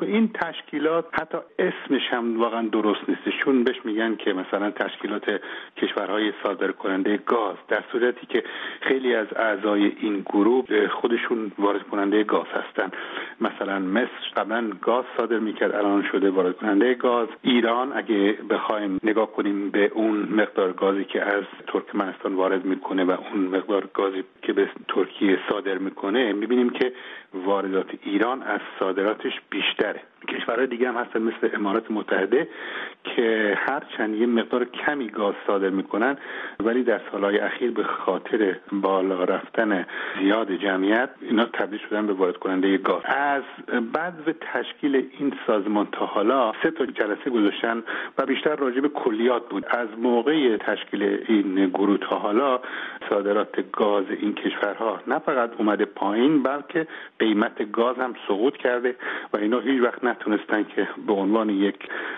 این تشکیلات حتی اسمش هم واقعا درست نیست، چون بهش میگن که مثلا تشکیلات کشورهای صادر کننده گاز، در صورتی که خیلی از اعضای این گروه خودشون وارد کننده گاز هستن. مثلا مصر قبلا گاز صادر میکرد، الان شده وارد کننده گاز. ایران اگه بخوایم نگاه کنیم به اون مقدار گازی که از ترکمنستان وارد میکنه و اون مقدار گازی که به ترکیه صادر میکنه، میبینیم که واردات ایران از صادراتش بیشتره. کشورهای دیگه هم هستن مثل امارات متحده که هرچند یه مقدار کمی گاز صادر میکنن، ولی در سالهای اخیر به خاطر بالا رفتن زیاد جمعیت اینا تبدیل شدن به وارد کننده گاز. از بعد تشکیل این سازمان تا حالا 3 جلسه گذاشتن و بیشتر راجع به کلیات بود. از موقع تشکیل این گروه تا حالا صادرات گاز این کشورها نه فقط اومده پایین، بلکه قیمت گاز هم سقوط کرده و اینا هیچ وقت نتونستن که به عنوان یک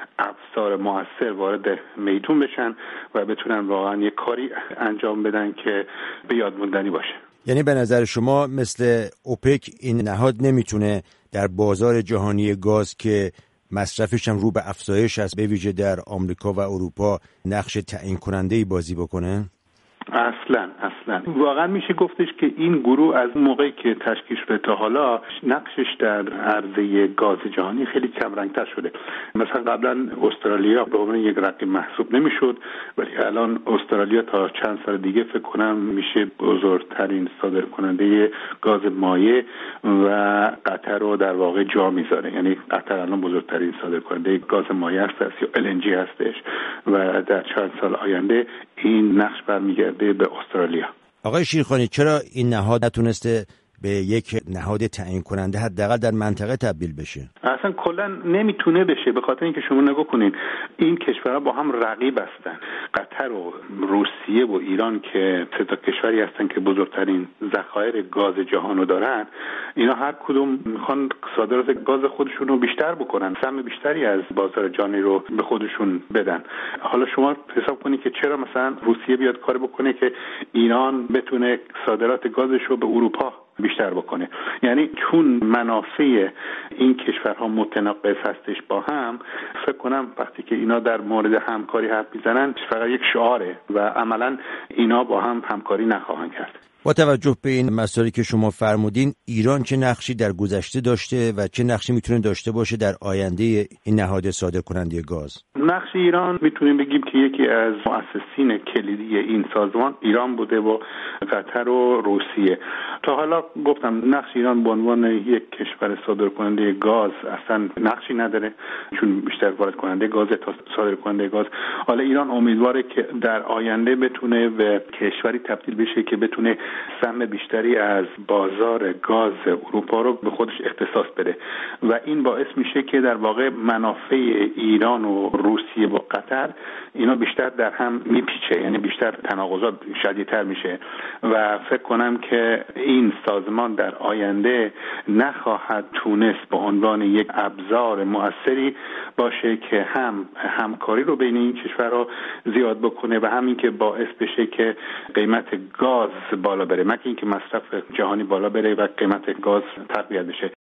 ابزار مؤثر وارد میدون بشن و بتونن واقعا یک کاری انجام بدن که به یاد موندنی باشه. یعنی به نظر شما مثل اوپک این نهاد نمیتونه در بازار جهانی گاز که مصرفش هم رو به افزایش است، به ویژه در آمریکا و اروپا، نقش تعیین کننده‌ای بازی بکنه؟ اصلا واقعا میشه گفتش که این گروه از موقعی که تشکیل شده تا حالا نقشش در عرضه گاز جهانی خیلی کم رنگتر شده. مثلا قبلا استرالیا به عنوان یک رقیب محسوب نمیشد، ولی الان استرالیا تا چند سال دیگه فکر کنم میشه بزرگترین صادر کننده گاز مایع و قطر رو در واقع جا میذاره. یعنی قطر الان بزرگترین صادر کننده گاز مایع است یا LNG هستش و در چند سال آینده این نقش برمیگرده به استرالیا. آقای شیرخانی، چرا این نهاد نتونسته به یک نهاد تعیین کننده حداقل در منطقه تبدیل بشه؟ اصلا کلا نمیتونه بشه، به خاطر اینکه شما نگاه کنین این کشورها با هم رقیب هستن. قطر و روسیه و ایران که 3 کشوری هستن که بزرگترین ذخایر گاز جهان رو دارن، اینا هر کدوم میخوان صادرات گاز خودشون رو بیشتر بکنن، سهم بیشتری از بازار جهانی رو به خودشون بدن. حالا شما حساب کنید که چرا مثلا روسیه بیاد کار بکنه که ایران بتونه صادرات گازش رو به اروپا بیشتر بکنه. یعنی چون منافع این کشورها متناقض هستش با هم، فکر کنم وقتی که اینا در مورد همکاری حرف میزنن فقط یک شعاره و عملا اینا با هم همکاری نخواهند کرد. با توجه به این مسائلی که شما فرمودین، ایران چه نقشی در گذشته داشته و چه نقشی میتونه داشته باشه در آینده این نهاد صادر کننده گاز؟ نقش ایران میتونیم بگیم که یکی از مؤسسین کلیدی این سازمان ایران بوده و قطر و روسیه. تا حالا گفتم نقش ایران به عنوان یک کشور صادر کننده گاز اصلا نقشی نداره، چون بیشتر وارد کننده گاز تا صادر کننده گاز. حالا ایران امیدواره که در آینده بتونه به کشوری تبدیل بشه که بتونه سهم بیشتری از بازار گاز اروپا رو به خودش اختصاص بده و این باعث میشه که در واقع منافع ایران و روسیه و قطر اینا بیشتر در هم میپیچه، یعنی بیشتر تناقضات شدیدتر میشه و فکر کنم که این سازمان در آینده نخواهد تونست به عنوان یک ابزار مؤثری باشه که هم همکاری رو بین این کشورها زیاد بکنه و همین که باعث بشه که قیمت گاز بالا بره، مگر اینکه مصرف جهانی بالا بره و قیمت گاز تقویت بشه.